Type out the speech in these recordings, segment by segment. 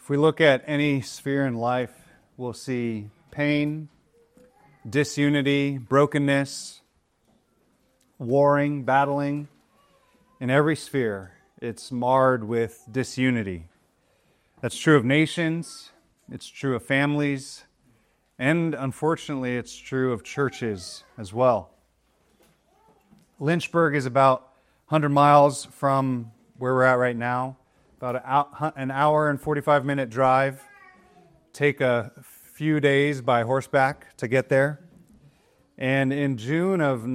If we look at any sphere in life, we'll see pain, disunity, brokenness, warring, battling. In every sphere, it's marred with disunity. That's true of nations, it's true of families, and unfortunately, it's true of churches as well. Lynchburg is about 100 miles from where we're at right now, about an hour and 45-minute drive. Take a few days by horseback to get there. And in June of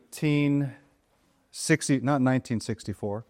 1864.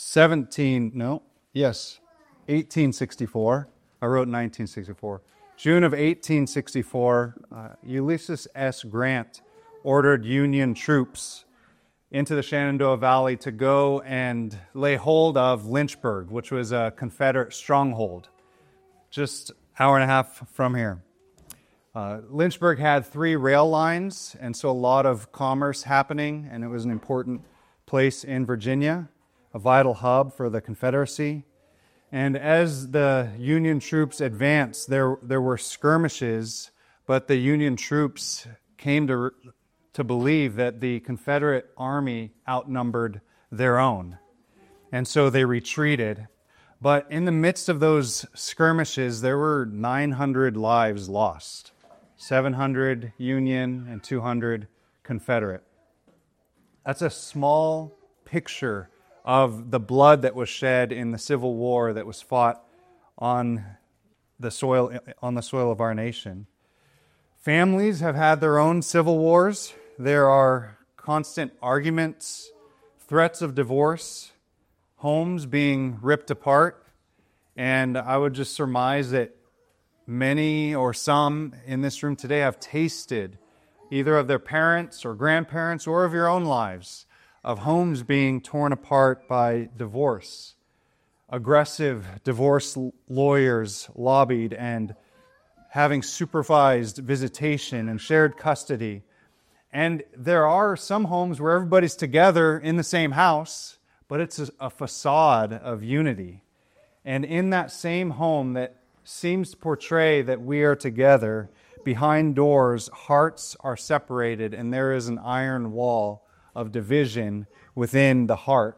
I wrote 1964. June of 1864, Ulysses S. Grant ordered Union troops into the Shenandoah Valley to go and lay hold of Lynchburg, which was a Confederate stronghold, just an hour and a half from here. Lynchburg had 3 rail lines, and so a lot of commerce happening, and it was an important place in Virginia, a vital hub for the Confederacy. And as the Union troops advanced, there were skirmishes, but the Union troops came to believe that the Confederate army outnumbered their own. And so they retreated. But in the midst of those skirmishes, there were 900 lives lost. 700 Union and 200 Confederate. That's a small picture of the blood that was shed in the Civil War that was fought on the soil of our nation. Families have had their own civil wars. There are constant arguments, threats of divorce, homes being ripped apart, and I would just surmise that many or some in this room today have tasted either of their parents or grandparents or of your own lives of homes being torn apart by divorce. Aggressive divorce lawyers lobbied and having supervised visitation and shared custody. And there are some homes where everybody's together in the same house, but it's a facade of unity. And in that same home that seems to portray that we are together, behind doors, hearts are separated, and there is an iron wall of division within the heart.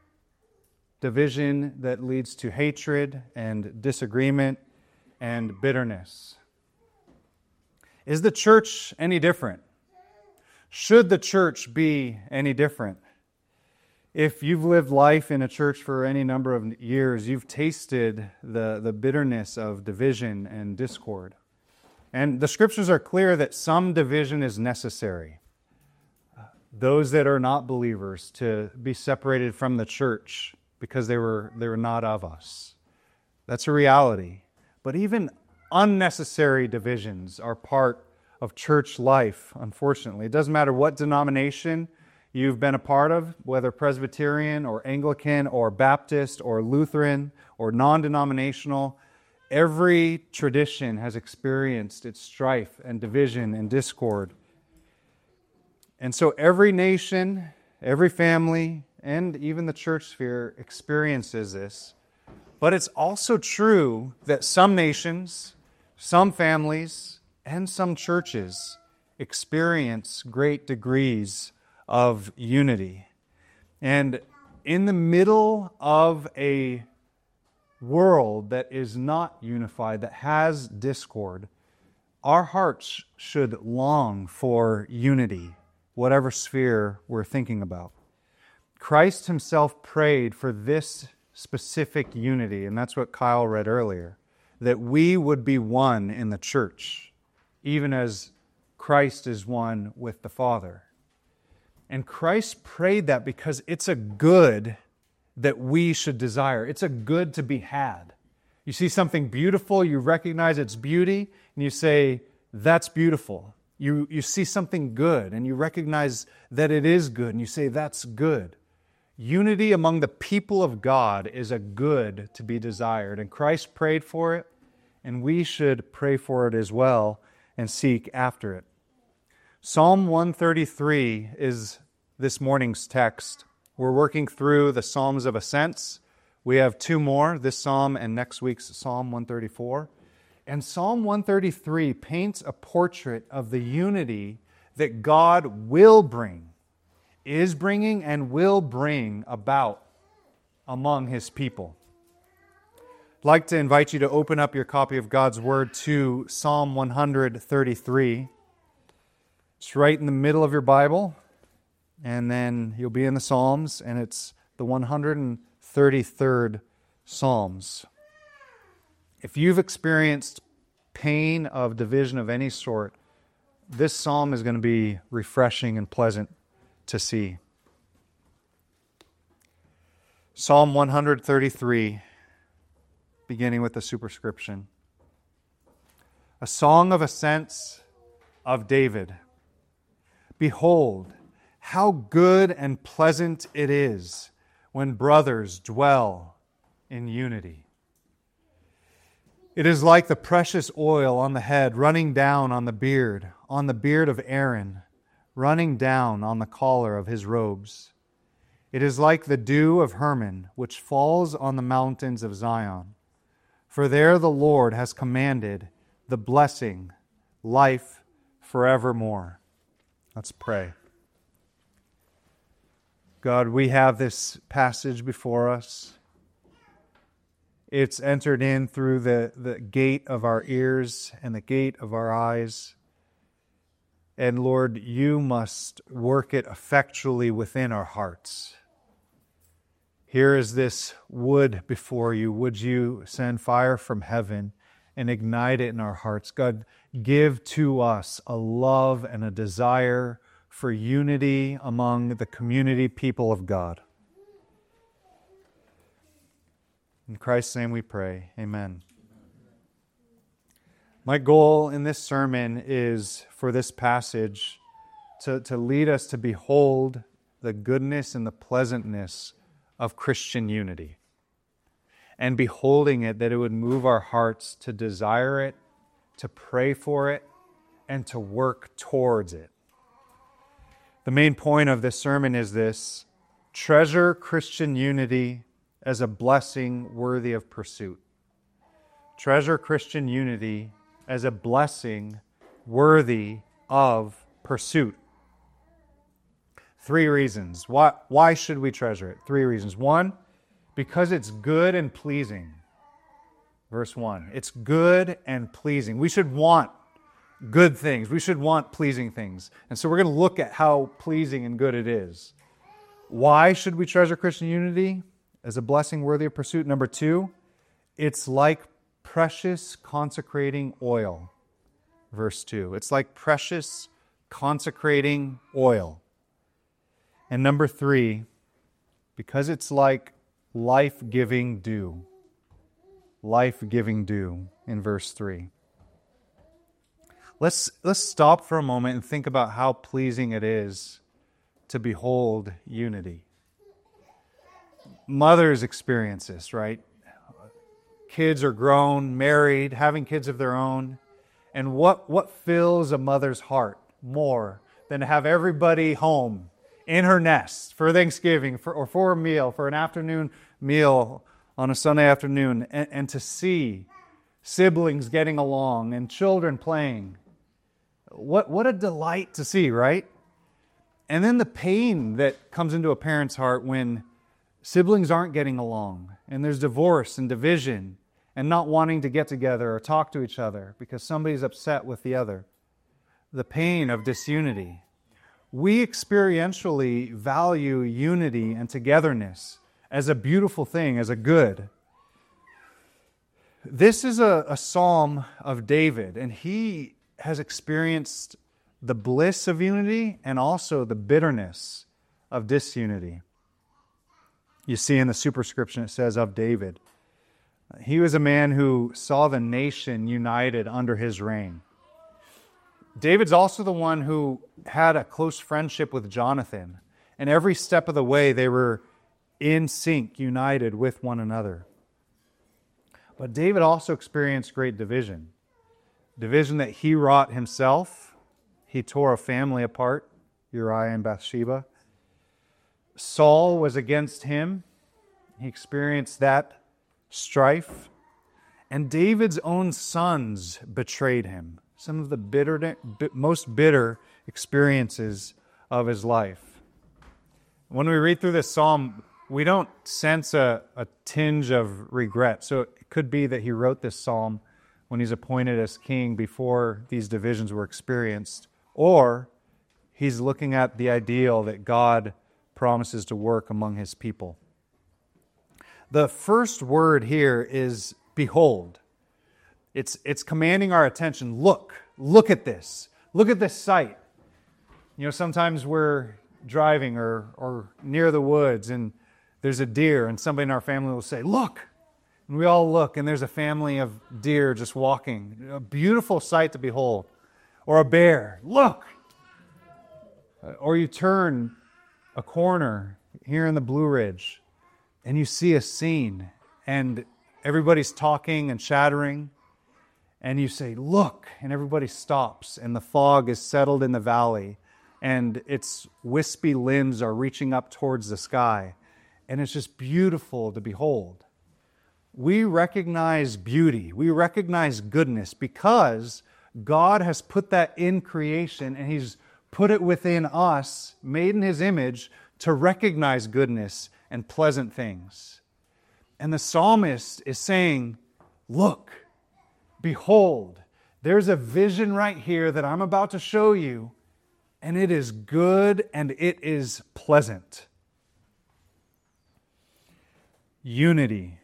Division that leads to hatred and disagreement and bitterness. Is the church any different? Should the church be any different? If you've lived life in a church for any number of years, you've tasted the bitterness of division and discord. And the scriptures are clear that some division is necessary. Those that are not believers to be separated from the church because they were not of us. That's a reality. But even unnecessary divisions are part of church life, unfortunately. It doesn't matter what denomination you've been a part of, whether Presbyterian or Anglican or Baptist or Lutheran or non-denominational. Every tradition has experienced its strife and division and discord. And so every nation, every family, and even the church sphere experiences this. But it's also true that some nations, some families, and some churches experience great degrees of unity. And in the middle of a world that is not unified, that has discord, our hearts should long for unity, whatever sphere we're thinking about. Christ himself prayed for this specific unity, and that's what Kyle read earlier, that we would be one in the church, even as Christ is one with the Father. And Christ prayed that because it's a good that we should desire. It's a good to be had. You see something beautiful, you recognize its beauty, and you say, that's beautiful. You see something good, and you recognize that it is good, and you say, that's good. Unity among the people of God is a good to be desired, and Christ prayed for it, and we should pray for it as well and seek after it. Psalm 133 is this morning's text. We're working through the Psalms of Ascents. We have two more, this psalm and next week's Psalm 134. And Psalm 133 paints a portrait of the unity that God will bring, is bringing, and will bring about among His people. I'd like to invite you to open up your copy of God's Word to Psalm 133. It's right in the middle of your Bible, and then you'll be in the Psalms, and it's the 133rd Psalms. If you've experienced pain of division of any sort, this psalm is going to be refreshing and pleasant to see. Psalm 133, beginning with the superscription. A song of ascents of David. Behold, how good and pleasant it is when brothers dwell in unity. It is like the precious oil on the head running down on the beard of Aaron, running down on the collar of his robes. It is like the dew of Hermon, which falls on the mountains of Zion. For there the Lord has commanded the blessing, life forevermore. Let's pray. God, we have this passage before us. It's entered in through the gate of our ears and the gate of our eyes. And Lord, you must work it effectually within our hearts. Here is this wood before you. Would you send fire from heaven and ignite it in our hearts? God, give to us a love and a desire for unity among the community people of God. In Christ's name we pray. Amen. My goal in this sermon is for this passage to lead us to behold the goodness and the pleasantness of Christian unity. And beholding it, that it would move our hearts to desire it, to pray for it, and to work towards it. The main point of this sermon is this: treasure Christian unity as a blessing worthy of pursuit. Treasure Christian unity as a blessing worthy of pursuit. 3 reasons. Why should we treasure it? 3 reasons. 1, because it's good and pleasing. Verse 1. It's good and pleasing. We should want good things. We should want pleasing things. And so we're going to look at how pleasing and good it is. Why should we treasure Christian unity as a blessing worthy of pursuit? Number 2, it's like precious consecrating oil. Verse 2. It's like precious consecrating oil. And number 3, because it's like life-giving dew. Life-giving dew in verse 3. Let's stop for a moment and think about how pleasing it is to behold unity. Mothers experience this, right? Kids are grown, married, having kids of their own. And what fills a mother's heart more than to have everybody home in her nest for Thanksgiving or for a meal, for an afternoon meal on a Sunday afternoon, and to see siblings getting along and children playing. What a delight to see, right? And then the pain that comes into a parent's heart when siblings aren't getting along and there's divorce and division and not wanting to get together or talk to each other because somebody's upset with the other. The pain of disunity. We experientially value unity and togetherness as a beautiful thing, as a good. This is a psalm of David, and he has experienced the bliss of unity and also the bitterness of disunity. You see in the superscription it says of David. He was a man who saw the nation united under his reign. David's also the one who had a close friendship with Jonathan, and every step of the way they were in sync, united with one another. But David also experienced great division. Division that he wrought himself. He tore a family apart, Uriah and Bathsheba. Saul was against him, He experienced that strife. And David's own sons betrayed him. Some of the most bitter experiences of his life. When we read through this psalm, we don't sense a tinge of regret. So it could be that he wrote this psalm when he's appointed as king before these divisions were experienced. Or he's looking at the ideal that God promises to work among his people. The first word here is behold. It's commanding our attention. Look at this. Look at this sight. Sometimes we're driving or near the woods and there's a deer and somebody in our family will say, look. And we all look and there's a family of deer just walking. A beautiful sight to behold. Or a bear. Look. Or you turn a corner here in the Blue Ridge and you see a scene and everybody's talking and chattering and you say, look, and everybody stops and the fog is settled in the valley and its wispy limbs are reaching up towards the sky and it's just beautiful to behold. We recognize beauty, we recognize goodness because God has put that in creation and He's put it within us, made in His image, to recognize goodness and pleasant things. And the psalmist is saying, look, behold, there's a vision right here that I'm about to show you, and it is good and it is pleasant. Unity.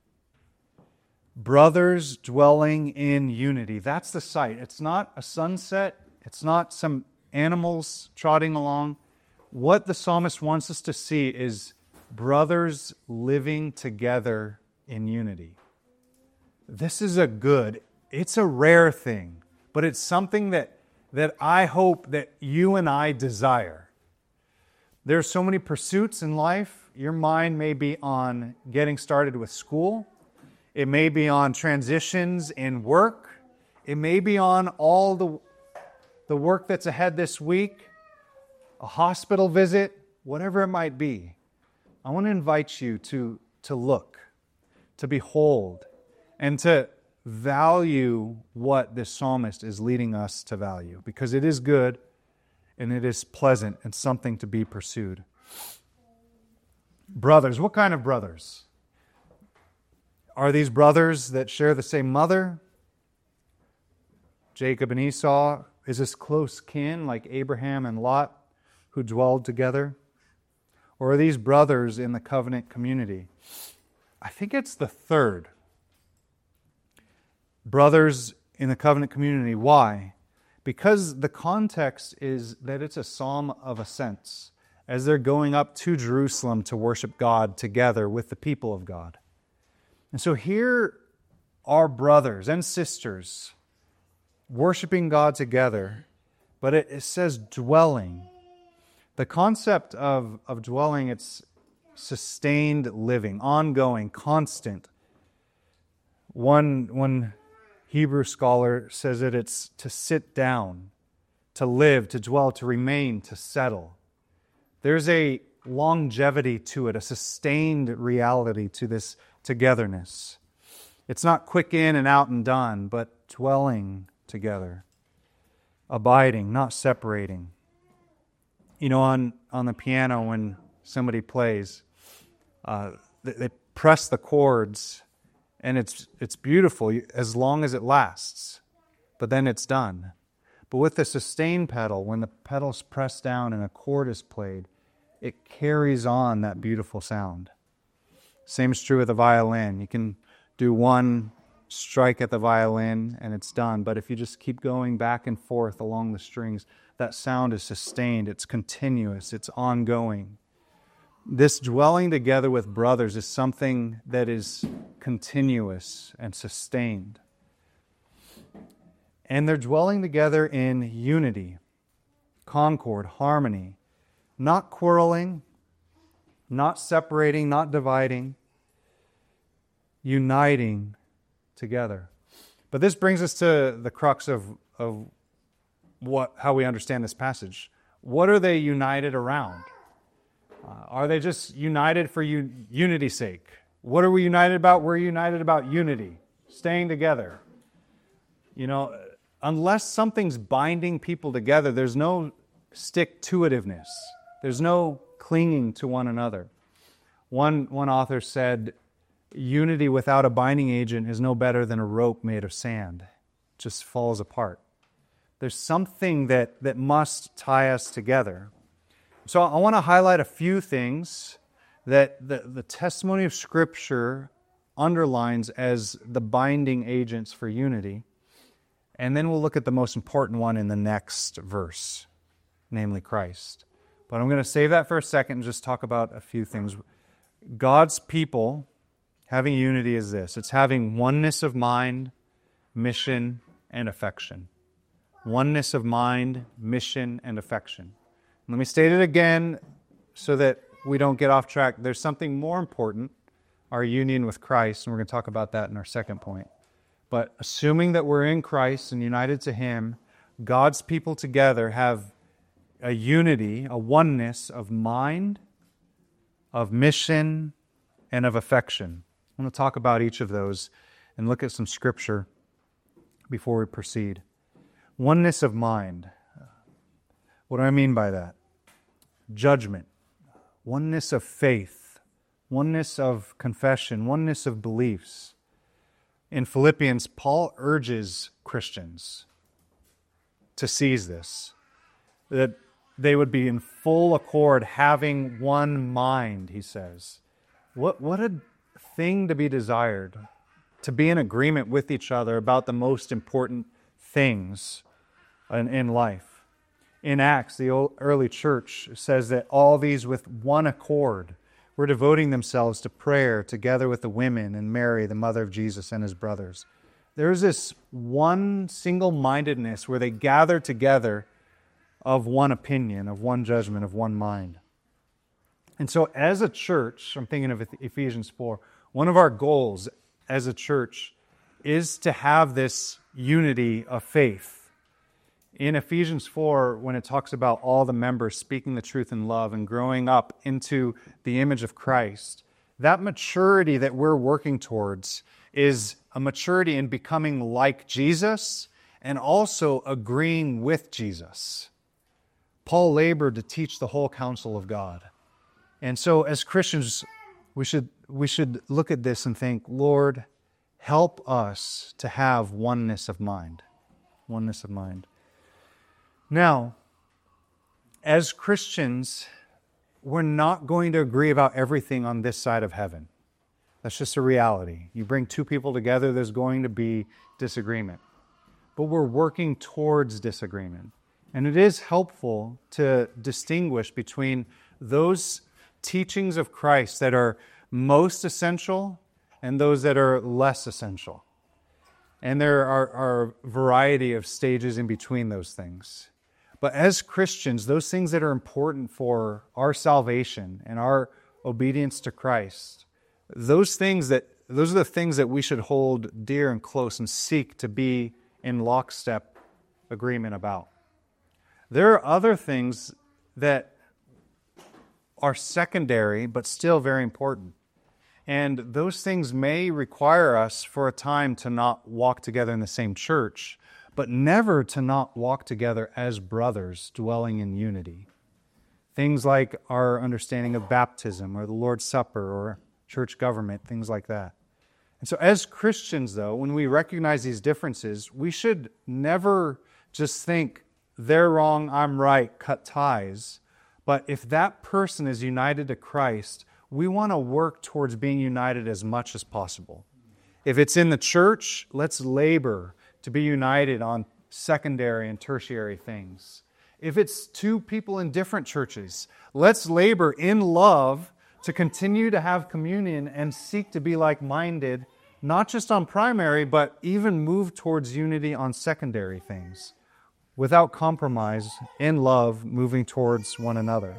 Brothers dwelling in unity. That's the sight. It's not a sunset. It's not some animals trotting along. What the psalmist wants us to see is brothers living together in unity. This is it's a rare thing, but it's something that I hope that you and I desire. There are so many pursuits in life. Your mind may be on getting started with school. It may be on transitions in work. It may be on all the work that's ahead this week, a hospital visit, whatever it might be. I want to invite you to look, to behold, and to value what this psalmist is leading us to value, because it is good and it is pleasant and something to be pursued. Brothers, what kind of brothers? Are these brothers that share the same mother? Jacob and Esau? Is this close kin like Abraham and Lot who dwelled together? Or are these brothers in the covenant community? I think it's the third. Brothers in the covenant community. Why? Because the context is that it's a psalm of ascents as they're going up to Jerusalem to worship God together with the people of God. And so here are brothers and sisters worshiping God together, but it says dwelling. The concept of dwelling, it's sustained living, ongoing, constant. One Hebrew scholar says that it's to sit down, to live, to dwell, to remain, to settle. There's a longevity to it, a sustained reality to this togetherness. It's not quick in and out and done, but dwelling together, abiding, not separating. On the piano when somebody plays, they press the chords, and it's beautiful as long as it lasts, but then it's done. But with the sustain pedal, when the pedal's pressed down and a chord is played, it carries on that beautiful sound. Same is true with the violin. You can do one strike at the violin and it's done, but if you just keep going back and forth along the strings, that sound is sustained, it's continuous, it's ongoing. This dwelling together with brothers is something that is continuous and sustained. And they're dwelling together in unity, concord, harmony, not quarreling, not separating, not dividing, uniting together. But this brings us to the crux of how we understand this passage. What are they united around? Are they just united for unity's sake? What are we united about? We're united about unity, staying together. Unless something's binding people together, there's no stick-to-itiveness. There's no clinging to one another. One author said, unity without a binding agent is no better than a rope made of sand. It just falls apart. There's something that must tie us together. So I want to highlight a few things that the testimony of Scripture underlines as the binding agents for unity. And then we'll look at the most important one in the next verse, namely Christ. But I'm going to save that for a second and just talk about a few things. God's people having unity is this. It's having oneness of mind, mission, and affection. Oneness of mind, mission, and affection. Let me state it again so that we don't get off track. There's something more important, our union with Christ, and we're going to talk about that in our second point. But assuming that we're in Christ and united to Him, God's people together have a unity, a oneness of mind, of mission, and of affection. I'm going to talk about each of those and look at some Scripture before we proceed. Oneness of mind. What do I mean by that? Judgment. Oneness of faith. Oneness of confession. Oneness of beliefs. In Philippians, Paul urges Christians to seize this, that they would be in full accord, having one mind, he says. What a thing to be desired, to be in agreement with each other about the most important things in life. In Acts, the early church says that all these with one accord were devoting themselves to prayer together with the women and Mary, the mother of Jesus, and his brothers. There's this one single-mindedness where they gather together of one opinion, of one judgment, of one mind. And so as a church, I'm thinking of Ephesians 4, one of our goals as a church is to have this unity of faith. In Ephesians 4, when it talks about all the members speaking the truth in love and growing up into the image of Christ, that maturity that we're working towards is a maturity in becoming like Jesus and also agreeing with Jesus. Paul labored to teach the whole counsel of God. And so as Christians, we should look at this and think, Lord, help us to have oneness of mind. Oneness of mind. Now, as Christians, we're not going to agree about everything on this side of heaven. That's just a reality. You bring two people together, there's going to be disagreement. But we're working towards disagreement. And it is helpful to distinguish between those teachings of Christ that are most essential and those that are less essential. And there are a variety of stages in between those things. But as Christians, those things that are important for our salvation and our obedience to Christ, those are the things that we should hold dear and close and seek to be in lockstep agreement about. There are other things that are secondary but still very important. And those things may require us for a time to not walk together in the same church, but never to not walk together as brothers dwelling in unity. Things like our understanding of baptism or the Lord's Supper or church government, things like that. And so as Christians, though, when we recognize these differences, we should never just think, they're wrong, I'm right, cut ties. But if that person is united to Christ, we want to work towards being united as much as possible. If it's in the church, let's labor to be united on secondary and tertiary things. If it's two people in different churches, let's labor in love to continue to have communion and seek to be like-minded, not just on primary, but even move towards unity on secondary things, without compromise, in love, moving towards one another.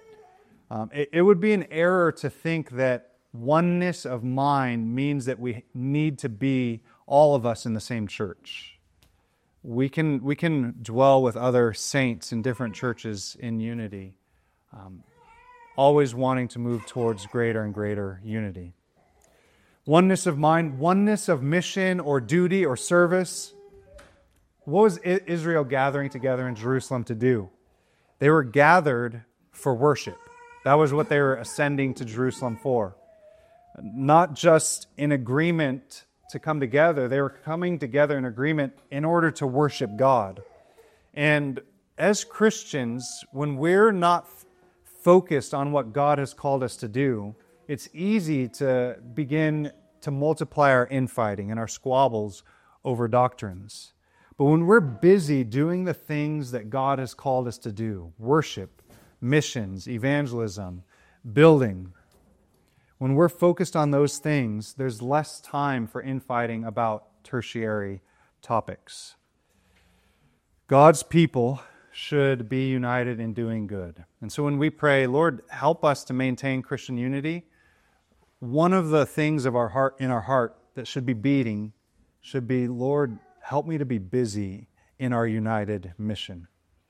It would be an error to think that oneness of mind means that we need to be all of us in the same church. We can dwell with other saints in different churches in unity. always wanting to move towards greater and greater unity. Oneness of mind, oneness of mission or duty or service. What was Israel gathering together in Jerusalem to do? They were gathered for worship. That was what they were ascending to Jerusalem for. Not just in agreement to come together, they were coming together in agreement in order to worship God. And as Christians, when we're not focused on what God has called us to do, it's easy to begin to multiply our infighting and our squabbles over doctrines. But when we're busy doing the things that God has called us to do, worship, missions, evangelism, building, when we're focused on those things, there's less time for infighting about tertiary topics. God's people should be united in doing good. And so when we pray, Lord, help us to maintain Christian unity, one of the things of our heart in our heart that should be beating should be, Lord, help me to be busy in our united mission.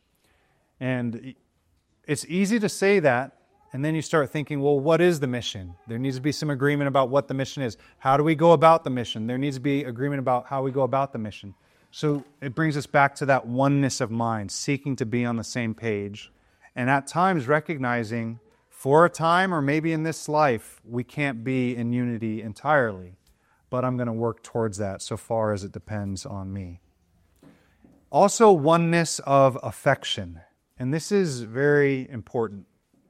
And it's easy to say that, and then you start thinking, well, what is the mission? There needs to be some agreement about what the mission is. How do we go about the mission? There needs to be agreement about how we go about the mission. So it brings us back to that oneness of mind, seeking to be on the same page. And at times recognizing, for a time or maybe in this life, we can't be in unity entirely. But I'm going to work towards that so far as it depends on me. Also, oneness of affection. And this is very important.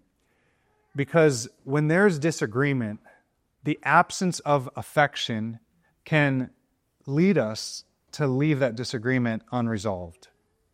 Because when there's disagreement, the absence of affection can lead us to leave that disagreement unresolved.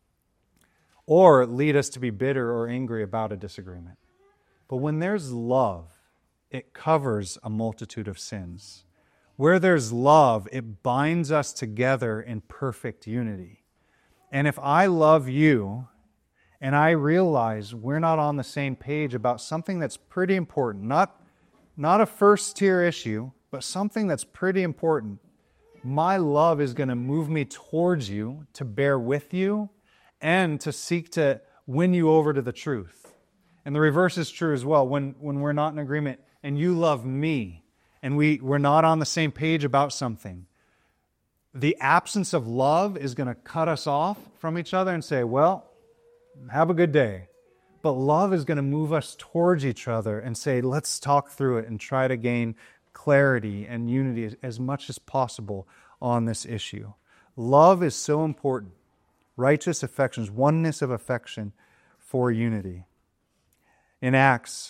Or lead us to be bitter or angry about a disagreement. But when there's love, it covers a multitude of sins. Where there's love, it binds us together in perfect unity. And if I love you, and I realize we're not on the same page about something that's pretty important, not a first-tier issue, but something that's pretty important, my love is going to move me towards you, to bear with you, and to seek to win you over to the truth. And the reverse is true as well. When we're not in agreement and you love me, and we're not on the same page about something, the absence of love is going to cut us off from each other and say, well, have a good day. But love is going to move us towards each other and say, let's talk through it and try to gain clarity and unity as much as possible on this issue. Love is so important. Righteous affections, oneness of affection for unity. In Acts,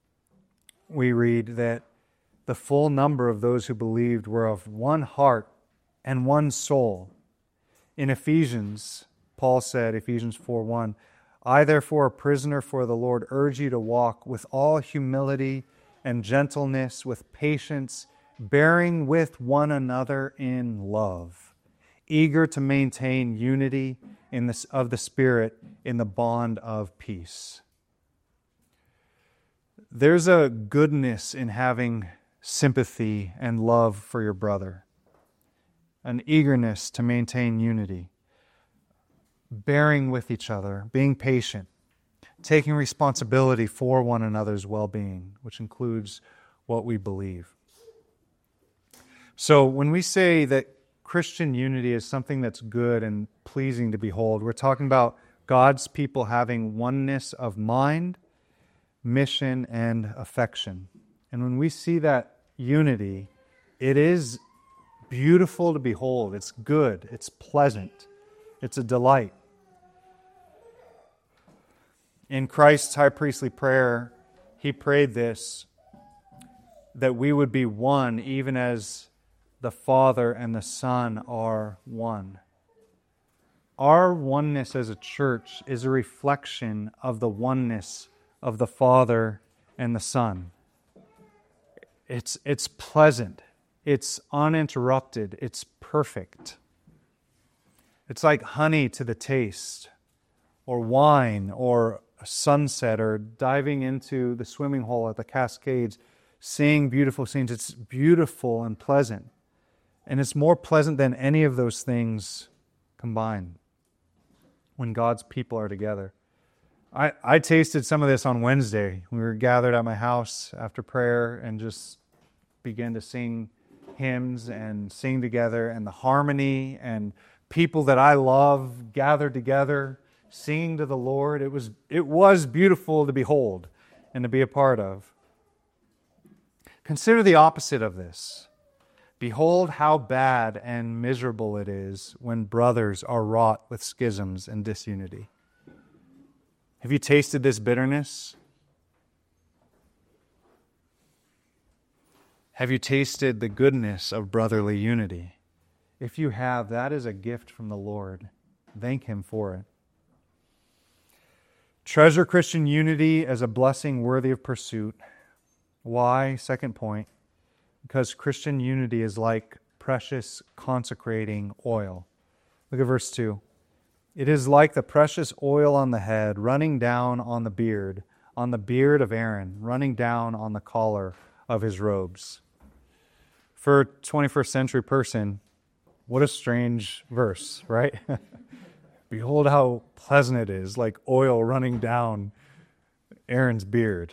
we read that the full number of those who believed were of one heart and one soul. In Ephesians, Paul said, Ephesians 4:1, I, therefore, a prisoner for the Lord, urge you to walk with all humility and gentleness, with patience, bearing with one another in love, eager to maintain unity of the Spirit in the bond of peace. There's a goodness in having sympathy and love for your brother, an eagerness to maintain unity, bearing with each other, being patient, taking responsibility for one another's well-being, which includes what we believe. So when we say that Christian unity is something that's good and pleasing to behold, we're talking about God's people having oneness of mind, mission, and affection. And when we see that unity, it is beautiful to behold. It's good. It's pleasant. It's a delight. In Christ's high priestly prayer, He prayed this, that we would be one even as the Father and the Son are one. Our oneness as a church is a reflection of the oneness of the Father and the Son. It's pleasant. It's uninterrupted. It's perfect. It's like honey to the taste, or wine, or a sunset, or diving into the swimming hole at the Cascades, seeing beautiful scenes. It's beautiful and pleasant. And it's more pleasant than any of those things combined when God's people are together. I tasted some of this on Wednesday. We were gathered at my house after prayer and just began to sing hymns and sing together, and the harmony and people that I love gathered together singing to the Lord. It was beautiful to behold and to be a part of. Consider the opposite of this. Behold how bad and miserable it is when brothers are wrought with schisms and disunity. Have you tasted this bitterness? Have you tasted the goodness of brotherly unity? If you have, that is a gift from the Lord. Thank Him for it. Treasure Christian unity as a blessing worthy of pursuit. Why? Second point. Because Christian unity is like precious consecrating oil. Look at verse 2. It is like the precious oil on the head, running down on the beard of Aaron, running down on the collar of his robes. For a 21st century person, what a strange verse, right? Behold how pleasant it is, like oil running down Aaron's beard,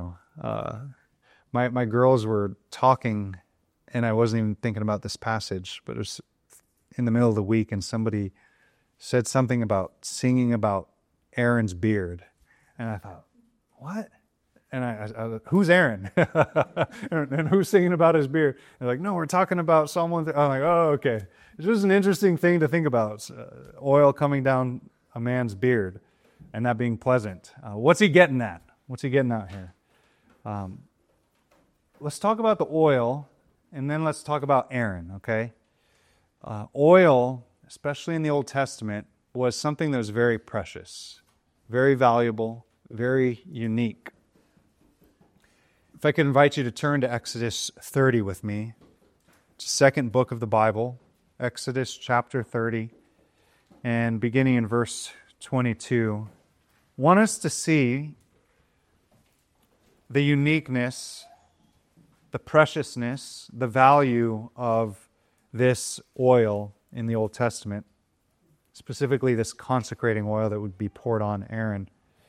My girls were talking, and I wasn't even thinking about this passage, but it was in the middle of the week, and somebody said something about singing about Aaron's beard. And I thought, what? And I who's Aaron? and who's singing about his beard? And they're like, no, we're talking about Psalm 1. I'm like, oh, okay. It's just an interesting thing to think about. Oil coming down a man's beard and that being pleasant. What's he getting at? What's he getting at here? Let's talk about the oil, and then let's talk about Aaron, okay? Oil, especially in the Old Testament, was something that was very precious, very valuable, very unique. If I could invite you to turn to Exodus 30 with me. It's the second book of the Bible, Exodus chapter 30, and beginning in verse 22. I want us to see the uniqueness, the preciousness, the value of this oil in the Old Testament, specifically this consecrating oil that would be poured on Aaron.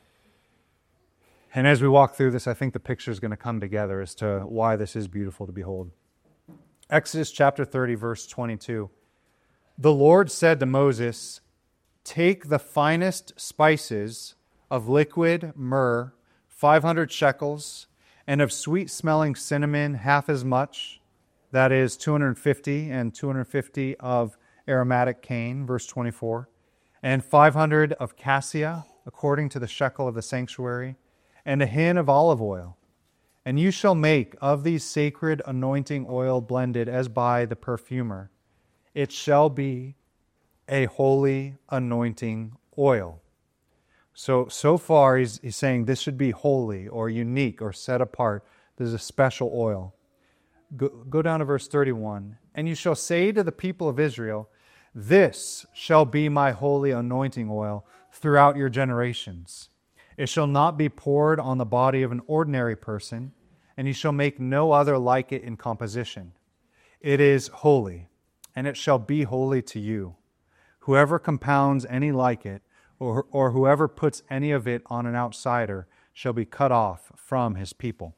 And as we walk through this, I think the picture is going to come together as to why this is beautiful to behold. Exodus chapter 30, verse 22. The Lord said to Moses, "Take the finest spices of liquid myrrh, 500 shekels, and of sweet-smelling cinnamon, half as much, that is 250, and 250 of aromatic cane, verse 24, and 500 of cassia, according to the shekel of the sanctuary, and a hin of olive oil. And you shall make of these sacred anointing oil blended as by the perfumer. It shall be a holy anointing oil." So far he's saying this should be holy or unique or set apart. This is a special oil. Go down to verse 31. "And you shall say to the people of Israel, this shall be my holy anointing oil throughout your generations. It shall not be poured on the body of an ordinary person, and you shall make no other like it in composition. It is holy, and it shall be holy to you. Whoever compounds any like it, or whoever puts any of it on an outsider, shall be cut off from his people."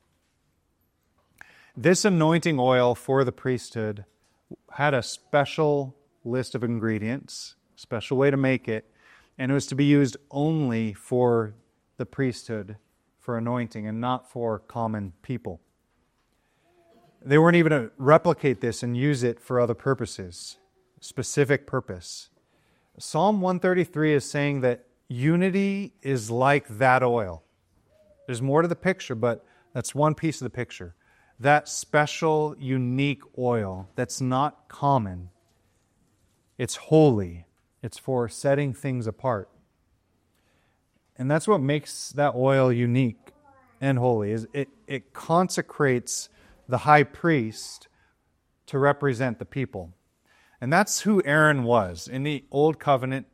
This anointing oil for the priesthood had a special list of ingredients, special way to make it, and it was to be used only for the priesthood for anointing and not for common people. They weren't even to replicate this and use it for other purposes, specific purpose. Psalm 133 is saying that unity is like that oil. There's more to the picture, but that's one piece of the picture. That special, unique oil that's not common. It's holy. It's for setting things apart. And that's what makes that oil unique and holy, is it consecrates the high priest to represent the people. And that's who Aaron was. In the Old Covenant,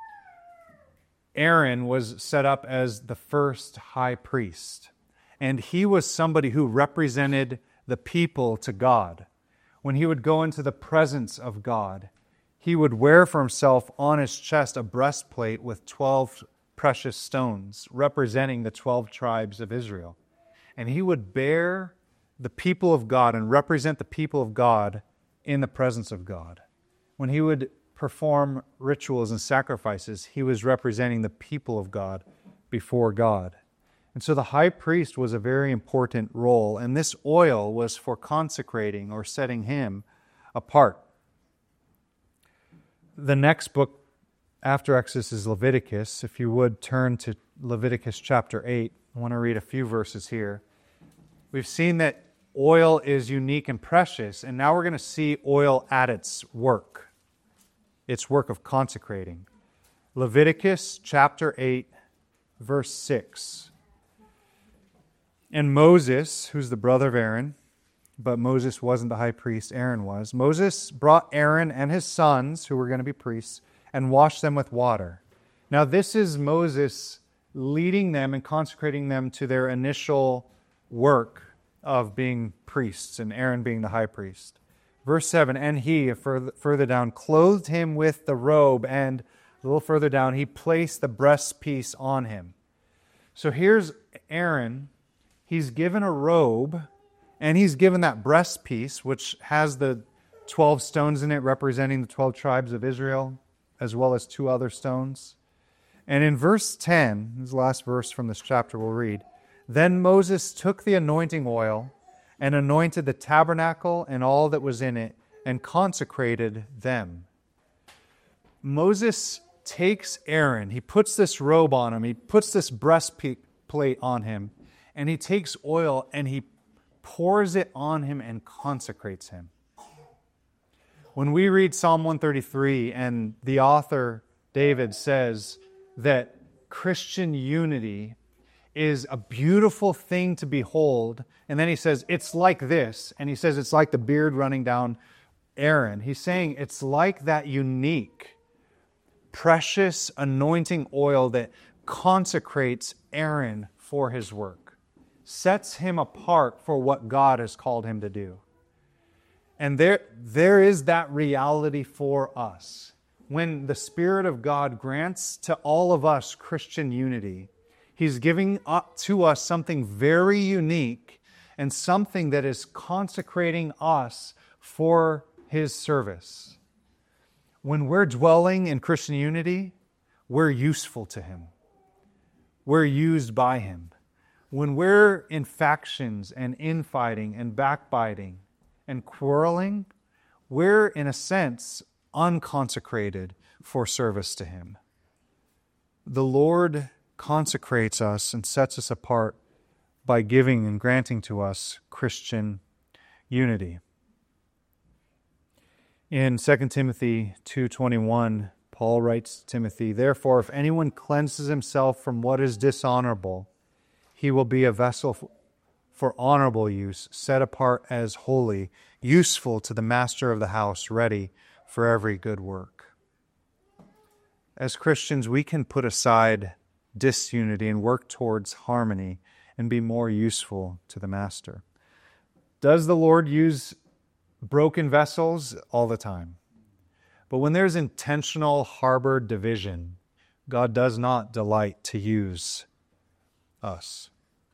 Aaron was set up as the first high priest. And he was somebody who represented the people to God. When he would go into the presence of God, he would wear for himself on his chest a breastplate with 12 precious stones representing the 12 tribes of Israel. And he would bear the people of God and represent the people of God in the presence of God. When he would perform rituals and sacrifices, he was representing the people of God before God. And so the high priest was a very important role, and this oil was for consecrating or setting him apart. The next book after Exodus is Leviticus. If you would turn to Leviticus chapter 8, I want to read a few verses here. We've seen that oil is unique and precious, and now we're going to see oil at its work of consecrating. Leviticus chapter 8, verse 6. And Moses, who's the brother of Aaron, but Moses wasn't the high priest, Aaron was. Moses brought Aaron and his sons, who were going to be priests, and washed them with water. Now this is Moses leading them and consecrating them to their initial work of being priests, and Aaron being the high priest. Verse 7, and he, further down, clothed him with the robe, and a little further down, he placed the breastpiece on him. So here's Aaron. He's given a robe, and he's given that breastpiece, which has the 12 stones in it representing the 12 tribes of Israel, as well as 2 other stones. And in verse 10, this is the last verse from this chapter we'll read, then Moses took the anointing oil and anointed the tabernacle and all that was in it, and consecrated them. Moses takes Aaron, he puts this robe on him, he puts this breastplate on him, and he takes oil and he pours it on him and consecrates him. When we read Psalm 133 and the author David says that Christian unity is a beautiful thing to behold, and then he says it's like this, and he says it's like the beard running down Aaron. He's saying it's like that unique, precious anointing oil that consecrates Aaron for his work, sets him apart for what God has called him to do. And there is that reality for us. When the Spirit of God grants to all of us Christian unity, He's giving up to us something very unique and something that is consecrating us for His service. When we're dwelling in Christian unity, we're useful to Him. We're used by Him. When we're in factions and infighting and backbiting and quarreling, we're, in a sense, unconsecrated for service to Him. The Lord consecrates us and sets us apart by giving and granting to us Christian unity. In 2 Timothy 2:21, Paul writes to Timothy, therefore, if anyone cleanses himself from what is dishonorable, he will be a vessel for honorable use, set apart as holy, useful to the master of the house, ready for every good work. As Christians, we can put aside disunity and work towards harmony and be more useful to the master. Does the Lord use broken vessels? All the time. But when there's intentional harbored division, God does not delight to use us.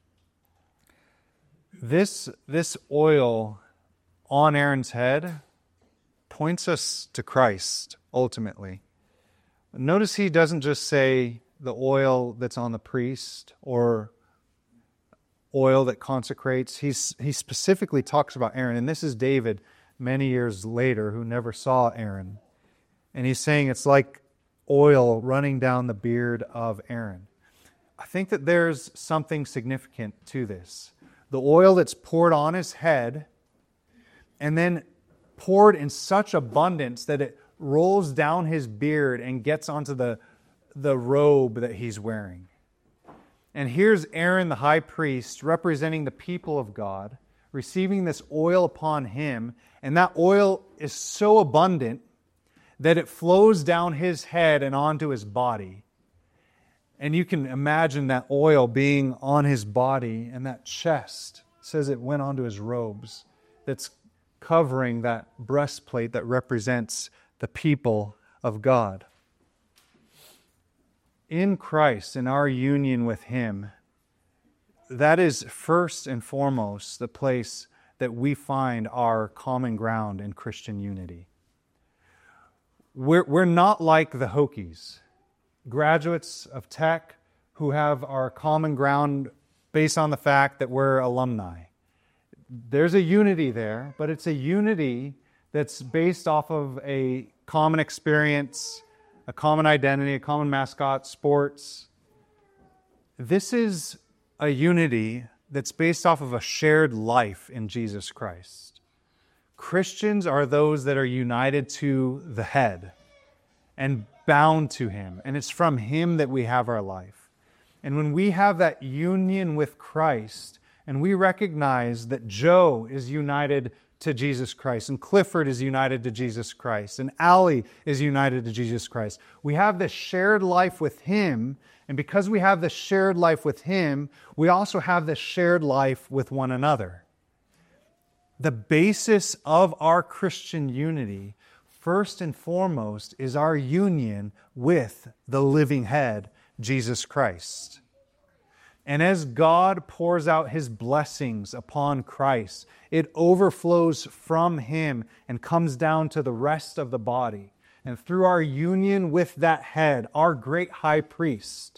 This oil on Aaron's head points us to Christ, ultimately. Notice he doesn't just say the oil that's on the priest or oil that consecrates. He specifically talks about Aaron, and this is David many years later who never saw Aaron. And he's saying it's like oil running down the beard of Aaron. I think that there's something significant to this. The oil that's poured on his head and then poured in such abundance that it rolls down his beard and gets onto the robe that he's wearing. And here's Aaron the high priest representing the people of God, receiving this oil upon him, and that oil is so abundant that it flows down his head and onto his body. And you can imagine that oil being on his body, and that chest, it says it went onto his robes, that's covering that breastplate that represents the people of God. in Christ, in our union with Him, that is first and foremost the place that we find our common ground in Christian unity. We're not like the Hokies, graduates of tech who have our common ground based on the fact that we're alumni. There's a unity there, but it's a unity that's based off of a common experience, a common identity, a common mascot, sports. This is a unity that's based off of a shared life in Jesus Christ. Christians are those that are united to the head and bound to Him, and it's from Him that we have our life. And when we have that union with Christ, and we recognize that Joe is united to Jesus Christ, and Clifford is united to Jesus Christ, and Allie is united to Jesus Christ, we have this shared life with Him, and because we have this shared life with Him, we also have this shared life with one another. The basis of our Christian unity, first and foremost, is our union with the living head, Jesus Christ. And as God pours out His blessings upon Christ, it overflows from Him and comes down to the rest of the body. And through our union with that head, our great high priest,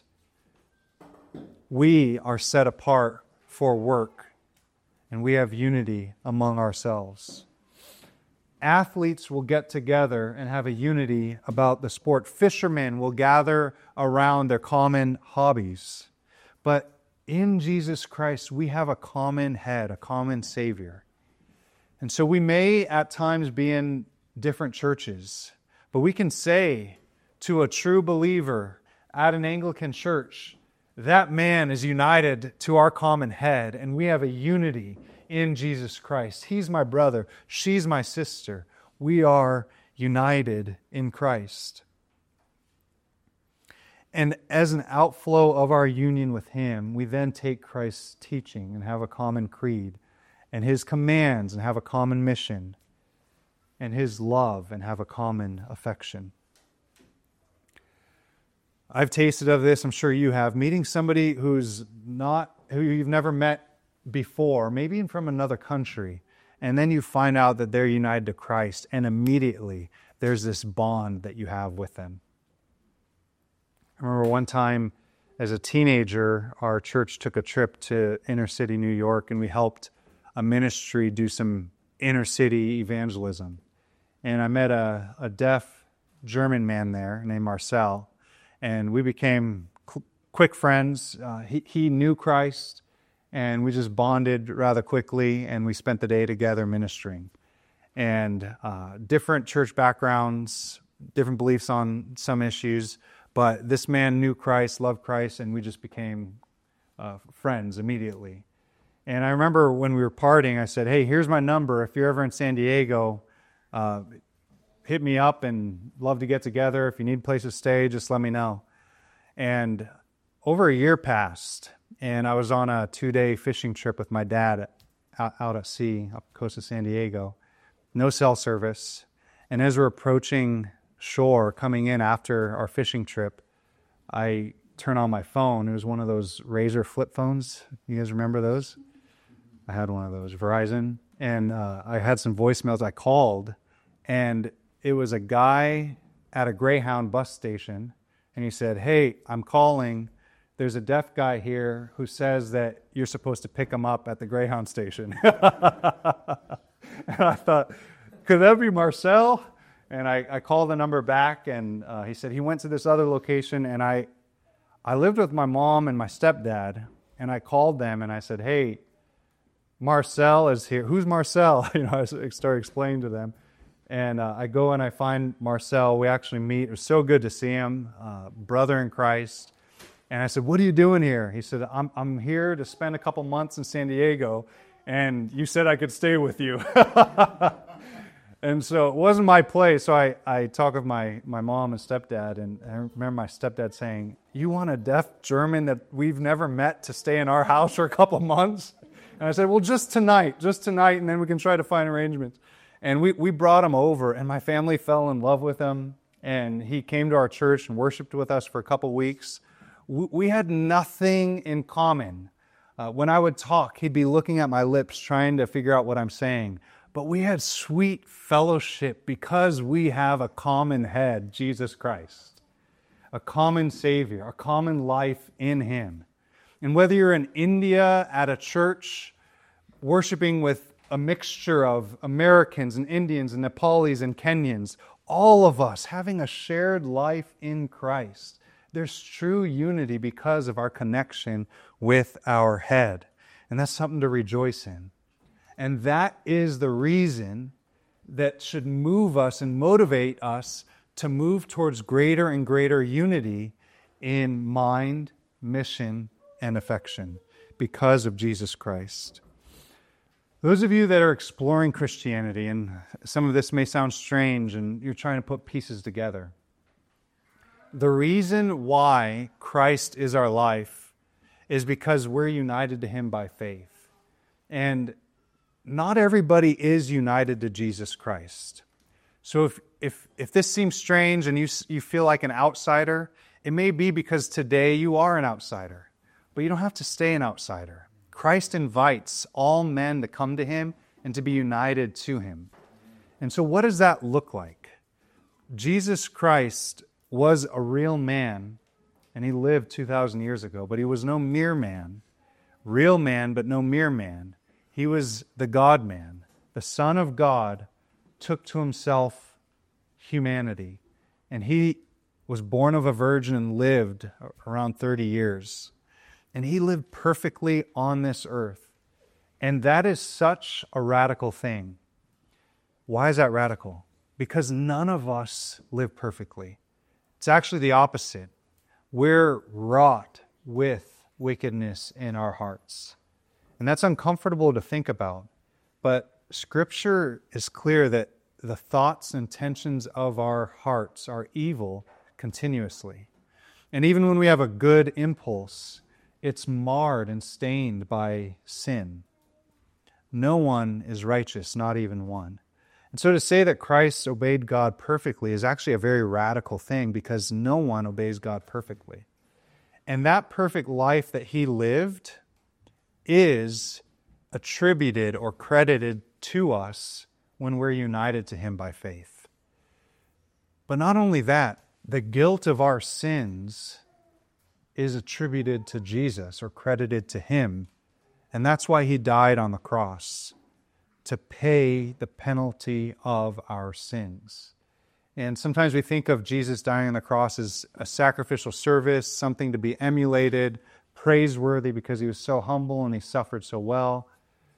we are set apart for work, and we have unity among ourselves. Athletes will get together and have a unity about the sport. Fishermen will gather around their common hobbies. But in Jesus Christ, we have a common head, a common Savior. And so we may at times be in different churches, but we can say to a true believer at an Anglican church, that man is united to our common head, and we have a unity in Jesus Christ. He's my brother. She's my sister. We are united in Christ. And as an outflow of our union with Him, we then take Christ's teaching and have a common creed, and His commands and have a common mission, and His love and have a common affection. I've tasted of this, I'm sure you have, meeting somebody who you've never met before, maybe even from another country, and then you find out that they're united to Christ, and immediately there's this bond that you have with them. I remember one time as a teenager, our church took a trip to inner city New York, and we helped a ministry do some inner city evangelism. And I met a deaf German man there named Marcel, and we became quick friends. He knew Christ, and we just bonded rather quickly, and we spent the day together ministering. And different church backgrounds, different beliefs on some issues, but this man knew Christ, loved Christ, and we just became friends immediately. And I remember when we were partying, I said, hey, here's my number. If you're ever in San Diego, hit me up and love to get together. If you need a place to stay, just let me know. And over a year passed, and I was on a 2-day fishing trip with my dad out at sea, up the coast of San Diego. No cell service. And as we're approaching shore, coming in after our fishing trip, I turn on my phone. It was one of those Razor flip phones. You guys remember those? I had one of those, Verizon. And I had some voicemails. I called, and it was a guy at a Greyhound bus station, and he said, hey, I'm calling. There's a deaf guy here who says that you're supposed to pick him up at the Greyhound station. And I thought, could that be Marcel? And I called the number back, and he said he went to this other location, and I lived with my mom and my stepdad, and I called them, and I said, hey, Marcel is here. Who's Marcel? I started explaining to them. And I go and I find Marcel. We actually meet. It was so good to see him, brother in Christ. And I said, what are you doing here? He said, I'm here to spend a couple months in San Diego, and you said I could stay with you. And so it wasn't my place. So I talked with my mom and stepdad, and I remember my stepdad saying, you want a deaf German that we've never met to stay in our house for a couple months? And I said, well, just tonight, and then we can try to find arrangements. And we brought him over, and my family fell in love with him. and he came to our church and worshiped with us for a couple weeks. We had nothing in common. When I would talk, he'd be looking at my lips trying to figure out what I'm saying. But we had sweet fellowship because we have a common head, Jesus Christ, a common Savior, a common life in Him. And whether you're in India at a church worshiping with a mixture of Americans and Indians and Nepalis and Kenyans, all of us having a shared life in Christ, there's true unity because of our connection with our head. And that's something to rejoice in. And that is the reason that should move us and motivate us to move towards greater and greater unity in mind, mission, and affection because of Jesus Christ. Those of you that are exploring Christianity, and some of this may sound strange and you're trying to put pieces together, the reason why Christ is our life is because we're united to Him by faith. And not everybody is united to Jesus Christ. So if this seems strange and you feel like an outsider, it may be because today you are an outsider. But you don't have to stay an outsider. Christ invites all men to come to Him and to be united to Him. And so what does that look like? Jesus Christ was a real man, and He lived 2,000 years ago, but He was no mere man. Real man, but no mere man. He was the God-man. The Son of God took to Himself humanity, and He was born of a virgin and lived around 30 years. And He lived perfectly on this earth. And that is such a radical thing. Why is that radical? Because none of us live perfectly. It's actually the opposite. We're wrought with wickedness in our hearts. And that's uncomfortable to think about. But Scripture is clear that the thoughts and intentions of our hearts are evil continuously. And even when we have a good impulse, it's marred and stained by sin. No one is righteous, not even one. And so to say that Christ obeyed God perfectly is actually a very radical thing because no one obeys God perfectly. And that perfect life that He lived is attributed or credited to us when we're united to Him by faith. But not only that, the guilt of our sins is attributed to Jesus or credited to Him. And that's why He died on the cross, to pay the penalty of our sins. And sometimes we think of Jesus dying on the cross as a sacrificial service, something to be emulated, praiseworthy because He was so humble and He suffered so well.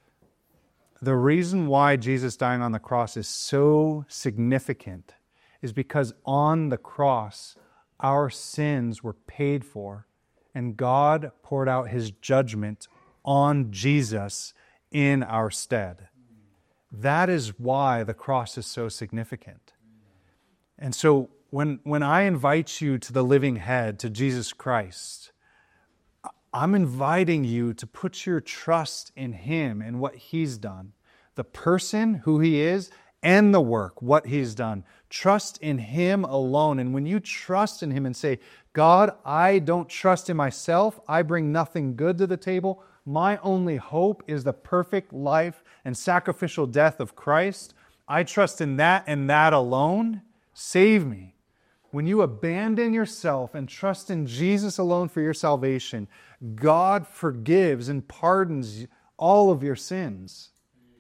The reason why Jesus dying on the cross is so significant is because on the cross, our sins were paid for, and God poured out His judgment on Jesus in our stead. That is why the cross is so significant. And so when I invite you to the living head, to Jesus Christ, I'm inviting you to put your trust in Him and what He's done. The person, who He is, and the work, what He's done. Trust in Him alone. And when you trust in Him and say, God, I don't trust in myself. I bring nothing good to the table. My only hope is the perfect life and sacrificial death of Christ. I trust in that and that alone. Save me. When you abandon yourself and trust in Jesus alone for your salvation, God forgives and pardons all of your sins.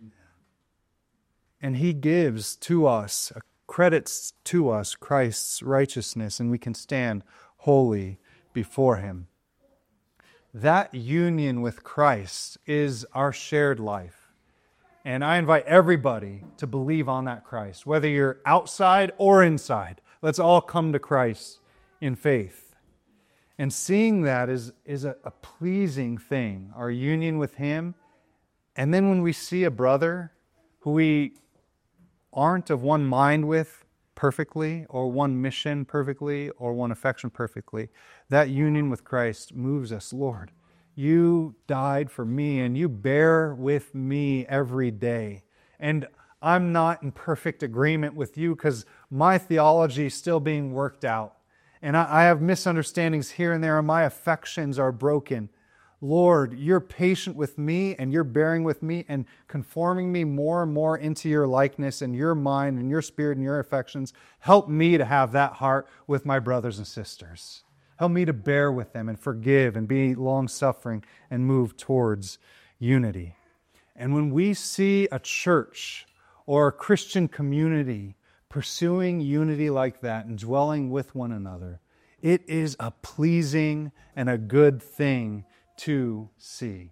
And He gives to us, credits to us Christ's righteousness, and we can stand holy before Him. That union with Christ is our shared life. And I invite everybody to believe on that Christ, whether you're outside or inside. Let's all come to Christ in faith. And seeing that is a pleasing thing, our union with Him. And then when we see a brother who we aren't of one mind with perfectly, or one mission perfectly, or one affection perfectly, that union with Christ moves us. Lord, You died for me, and You bear with me every day. And I'm not in perfect agreement with you because my theology is still being worked out. And I have misunderstandings here and there, and my affections are broken. Lord, you're patient with me, and you're bearing with me and conforming me more and more into your likeness and your mind and your spirit and your affections. Help me to have that heart with my brothers and sisters. Help me to bear with them and forgive and be long-suffering and move towards unity. And when we see a church or a Christian community pursuing unity like that and dwelling with one another, it is a pleasing and a good thing to see.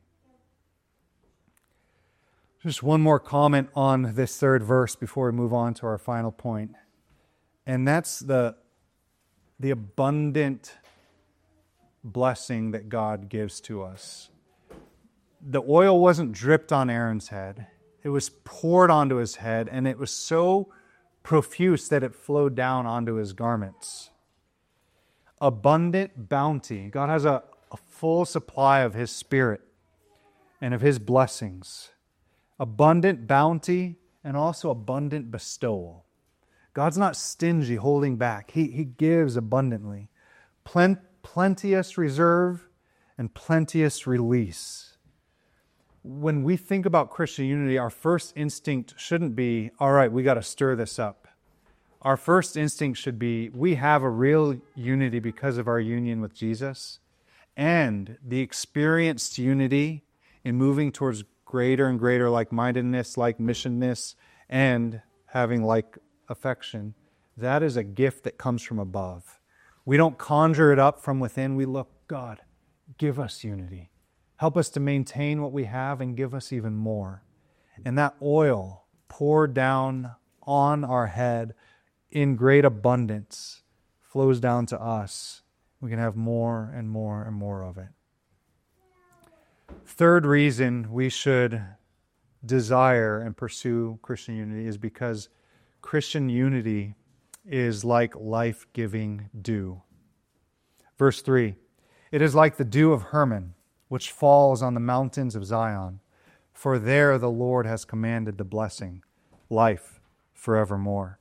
Just one more comment on this third verse before we move on to our final point. And that's the abundant blessing that God gives to us. The oil wasn't dripped on Aaron's head. It was poured onto his head, and it was so profuse that it flowed down onto his garments. Abundant bounty. God has a full supply of His Spirit and of His blessings. Abundant bounty and also abundant bestowal. God's not stingy, holding back. He gives abundantly. Plenteous reserve and plenteous release. When we think about Christian unity, our first instinct shouldn't be, all right, we got to stir this up. Our first instinct should be, we have a real unity because of our union with Jesus, and the experienced unity in moving towards greater and greater like-mindedness, like-missionness, and having like affection. That is a gift that comes from above. We don't conjure it up from within. We look, God, give us unity. Help us to maintain what we have and give us even more. And that oil poured down on our head in great abundance flows down to us. We can have more and more and more of it. Third reason we should desire and pursue Christian unity is because Christian unity is like life-giving dew. Verse 3, it is like the dew of Hermon, which falls on the mountains of Zion. For there the Lord has commanded the blessing, life forevermore.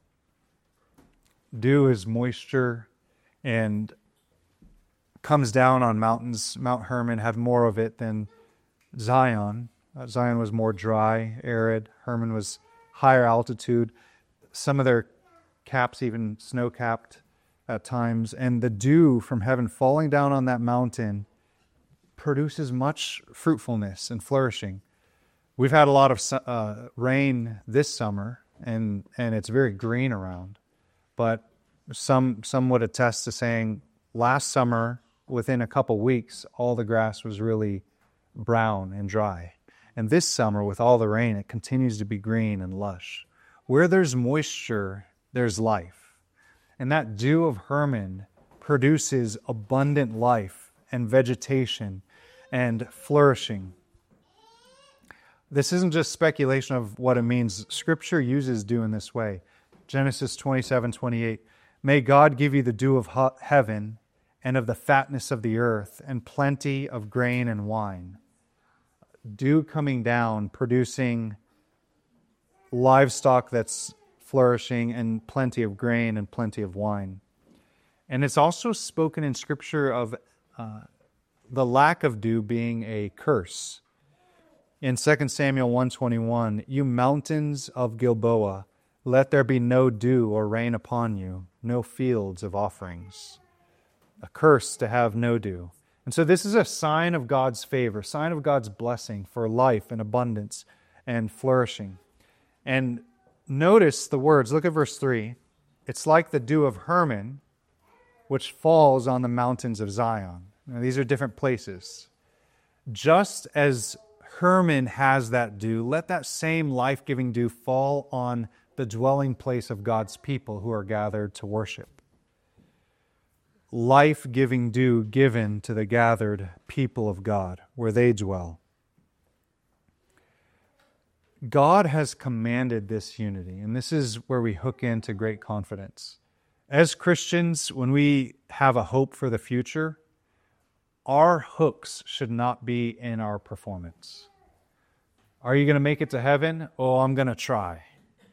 Dew is moisture and comes down on mountains. Mount Hermon had more of it than Zion. Zion was more dry, arid. Hermon was higher altitude. Some of their caps even snow-capped at times. And the dew from heaven falling down on that mountain produces much fruitfulness and flourishing. We've had a lot of rain this summer, and it's very green around. But some would attest to saying last summer, within a couple weeks, all the grass was really brown and dry. And this summer, with all the rain, it continues to be green and lush. Where there's moisture, there's life. And that dew of Hermon produces abundant life and vegetation and flourishing. This isn't just speculation of what it means. Scripture uses dew in this way. Genesis 27:28. May God give you the dew of heaven and of the fatness of the earth and plenty of grain and wine. Dew coming down, producing livestock that's flourishing and plenty of grain and plenty of wine. And it's also spoken in Scripture of the lack of dew being a curse. In 2 Samuel 1:21, you mountains of Gilboa, let there be no dew or rain upon you, no fields of offerings. A curse to have no dew. And so this is a sign of God's favor, sign of God's blessing for life and abundance and flourishing. And notice the words, look at verse 3. It's like the dew of Hermon, which falls on the mountains of Zion. Now, these are different places. Just as Hermon has that dew, let that same life-giving dew fall on the dwelling place of God's people who are gathered to worship. Life-giving dew given to the gathered people of God, where they dwell. God has commanded this unity, and this is where we hook into great confidence. As Christians, when we have a hope for the future, our hooks should not be in our performance. Are you going to make it to heaven? Oh, I'm going to try.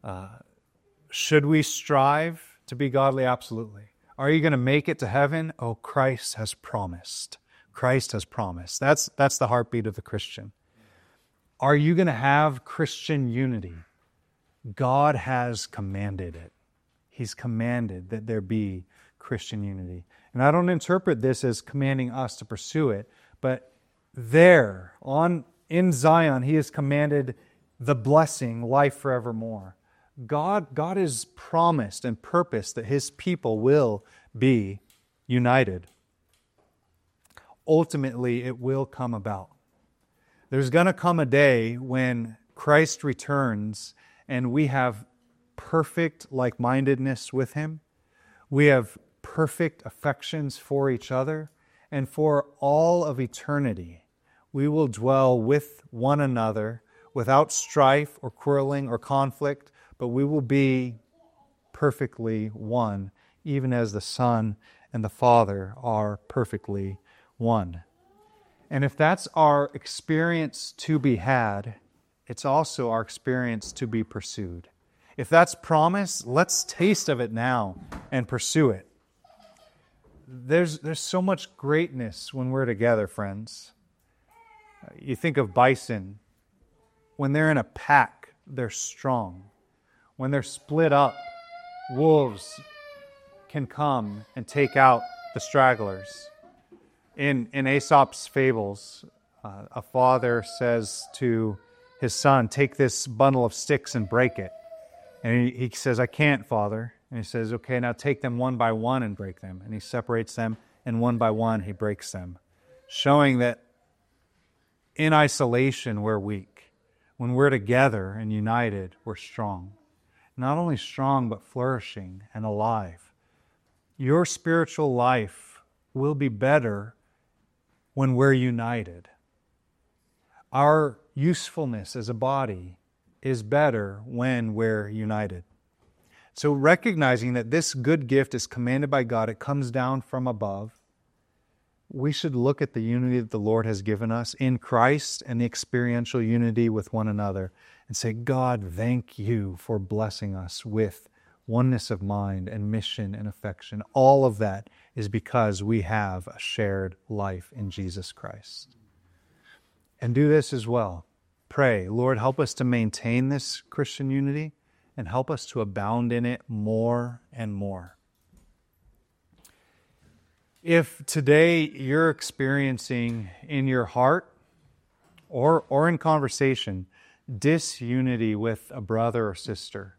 Should we strive to be godly? Absolutely. Are you going to make it to heaven? Oh, Christ has promised. Christ has promised. That's the heartbeat of the Christian. Are you going to have Christian unity? God has commanded it. He's commanded that there be Christian unity. And I don't interpret this as commanding us to pursue it, but there, in Zion, He has commanded the blessing, life forevermore. God has promised and purposed that His people will be united. Ultimately, it will come about. There's going to come a day when Christ returns and we have perfect like-mindedness with Him. We have perfect affections for each other. And for all of eternity, we will dwell with one another without strife or quarreling or conflict, but we will be perfectly one, even as the Son and the Father are perfectly one. And if that's our experience to be had, it's also our experience to be pursued. If that's promise, let's taste of it now and pursue it. There's so much greatness when we're together, friends. You think of bison. When they're in a pack, they're strong. When they're split up, wolves can come and take out the stragglers. In Aesop's fables, a father says to his son, "Take this bundle of sticks and break it." And he says, "I can't, Father." And he says, "Okay, now take them one by one and break them." And he separates them, and one by one he breaks them, showing that in isolation we're weak. When we're together and united, we're strong. Not only strong, but flourishing and alive. Your spiritual life will be better when we're united. Our usefulness as a body is better when we're united. So recognizing that this good gift is commanded by God, it comes down from above, we should look at the unity that the Lord has given us in Christ and the experiential unity with one another and say, "God, thank you for blessing us with oneness of mind and mission and affection." All of that is because we have a shared life in Jesus Christ. And do this as well. Pray, Lord, help us to maintain this Christian unity and help us to abound in it more and more. If today you're experiencing in your heart or in conversation disunity with a brother or sister,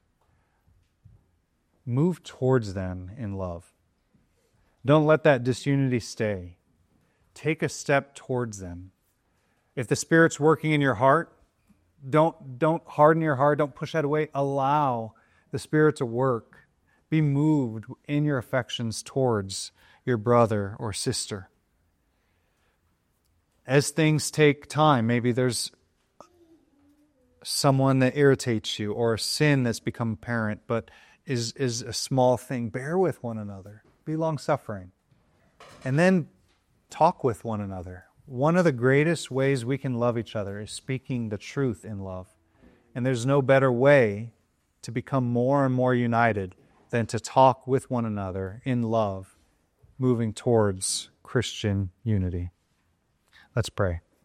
move towards them in love. Don't let that disunity stay. Take a step towards them. If the Spirit's working in your heart, don't harden your heart. Don't push that away. Allow the Spirit to work. Be moved in your affections towards your brother or sister. As things take time, maybe there's someone that irritates you or a sin that's become apparent but is a small thing. Bear with one another. Be long-suffering. And then talk with one another. One of the greatest ways we can love each other is speaking the truth in love. And there's no better way to become more and more united than to talk with one another in love, moving towards Christian unity. Let's pray.